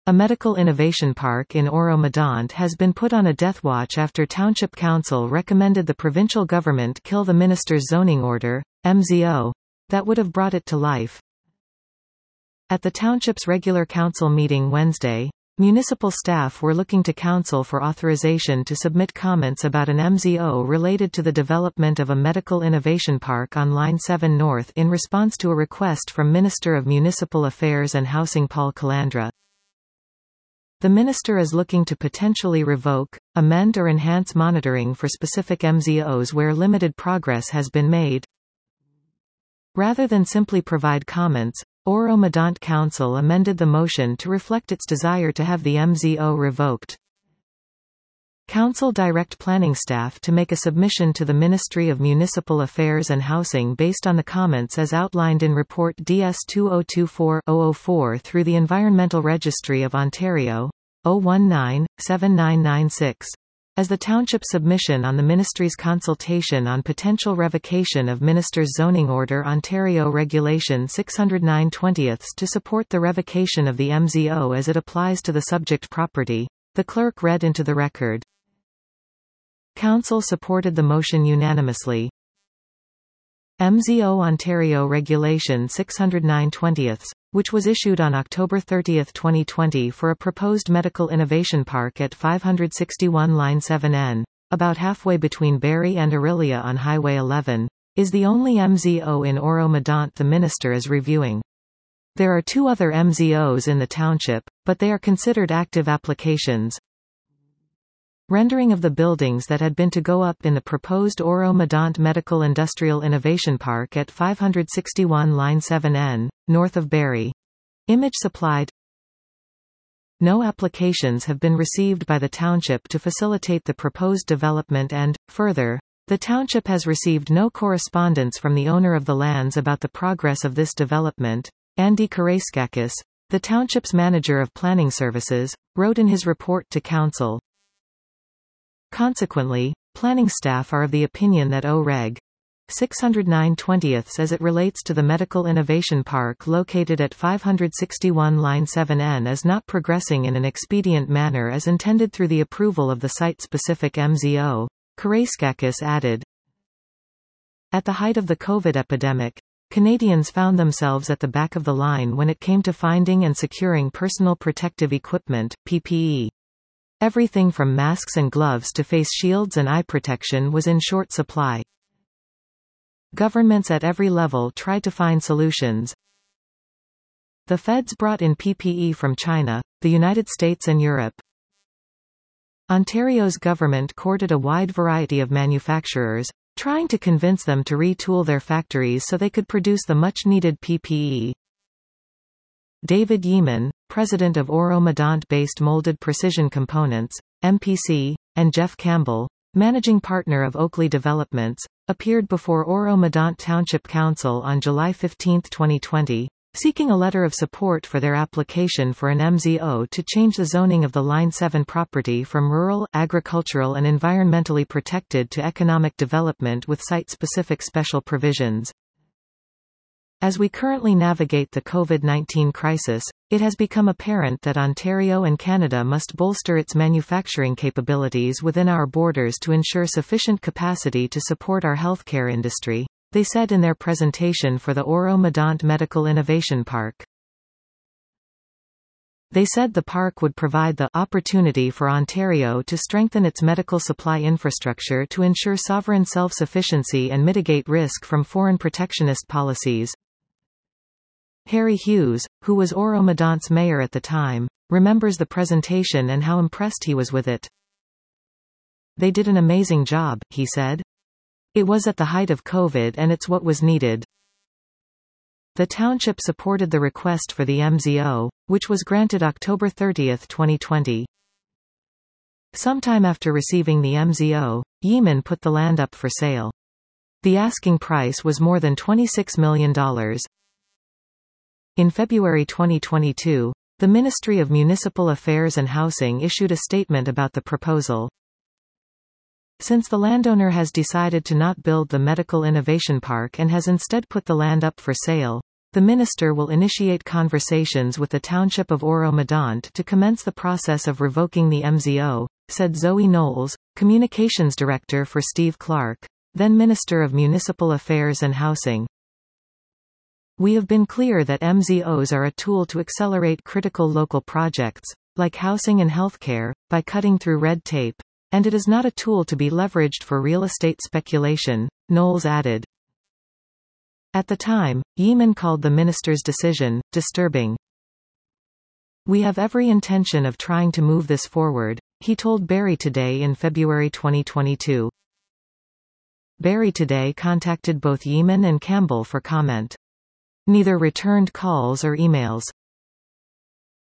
A medical innovation park in Oro-Medonte has been put on a death watch after Township Council recommended the provincial government kill the minister's zoning order, MZO, that would have brought it to life. At the township's regular council meeting Wednesday, municipal staff were looking to council for authorization to submit comments about an MZO related to the development of a medical innovation park on Line 7 North in response to a request from Minister of Municipal Affairs and Housing Paul Calandra. The minister is looking to potentially revoke, amend or enhance monitoring for specific MZOs where limited progress has been made. Rather than simply provide comments, Oro-Medonte Council amended the motion to reflect its desire to have the MZO revoked. Council direct planning staff to make a submission to the Ministry of Municipal Affairs and Housing based on the comments as outlined in Report DS 2024-004 through the Environmental Registry of Ontario, 019-7996. As the township submission on the Ministry's consultation on potential revocation of Minister's Zoning Order Ontario Regulation 609/20 to support the revocation of the MZO as it applies to the subject property, the clerk read into the record. Council supported the motion unanimously. MZO Ontario Regulation 609/20, which was issued on October 30, 2020 for a proposed medical innovation park at 561 Line 7N, about halfway between Barrie and Orillia on Highway 11, is the only MZO in Oro-Medonte the minister is reviewing. There are two other MZOs in the township, but they are considered active applications. Rendering of the buildings that had been to go up in the proposed Oro-Medonte Medical Industrial Innovation Park at 561 Line 7N, north of Barrie. Image supplied. No applications have been received by the township to facilitate the proposed development and, further, the township has received no correspondence from the owner of the lands about the progress of this development. Andy Karaiskakis, the township's manager of planning services, wrote in his report to council. Consequently, planning staff are of the opinion that OReg. 609/20 as it relates to the Medical Innovation Park located at 561 Line 7N is not progressing in an expedient manner as intended through the approval of the site-specific MZO, Karaiskakis added. At the height of the COVID epidemic, Canadians found themselves at the back of the line when it came to finding and securing personal protective equipment, PPE. Everything from masks and gloves to face shields and eye protection was in short supply. Governments at every level tried to find solutions. The feds brought in PPE from China, the United States and Europe. Ontario's government courted a wide variety of manufacturers, trying to convince them to retool their factories so they could produce the much-needed PPE. David Yeaman, president of Oro-Medonte-based Molded Precision Components, MPC, and Jeff Campbell, managing partner of Oakley Developments, appeared before Oro-Medonte Township Council on July 15, 2020, seeking a letter of support for their application for an MZO to change the zoning of the Line 7 property from rural, agricultural and environmentally protected to economic development with site-specific special provisions. As we currently navigate the COVID-19 crisis, it has become apparent that Ontario and Canada must bolster its manufacturing capabilities within our borders to ensure sufficient capacity to support our healthcare industry, they said in their presentation for the Oro-Medonte Medical Innovation Park. They said the park would provide the opportunity for Ontario to strengthen its medical supply infrastructure to ensure sovereign self-sufficiency and mitigate risk from foreign protectionist policies. Harry Hughes, who was Oro-Medonte's mayor at the time, remembers the presentation and how impressed he was with it. They did an amazing job, he said. It was at the height of COVID and it's what was needed. The township supported the request for the MZO, which was granted October 30, 2020. Sometime after receiving the MZO, Yeaman put the land up for sale. The asking price was more than $26 million. In February 2022, the Ministry of Municipal Affairs and Housing issued a statement about the proposal. Since the landowner has decided to not build the Medical Innovation Park and has instead put the land up for sale, The minister will initiate conversations with the township of Oro-Medonte to commence the process of revoking the MZO, said Zoe Knowles, communications director for Steve Clark, then Minister of Municipal Affairs and Housing. We have been clear that MZOs are a tool to accelerate critical local projects, like housing and healthcare, by cutting through red tape. And it is not a tool to be leveraged for real estate speculation, Knowles added. At the time, Yeaman called the minister's decision disturbing. We have every intention of trying to move this forward, he told Barry Today in February 2022. Barry Today contacted both Yeaman and Campbell for comment. Neither returned calls or emails.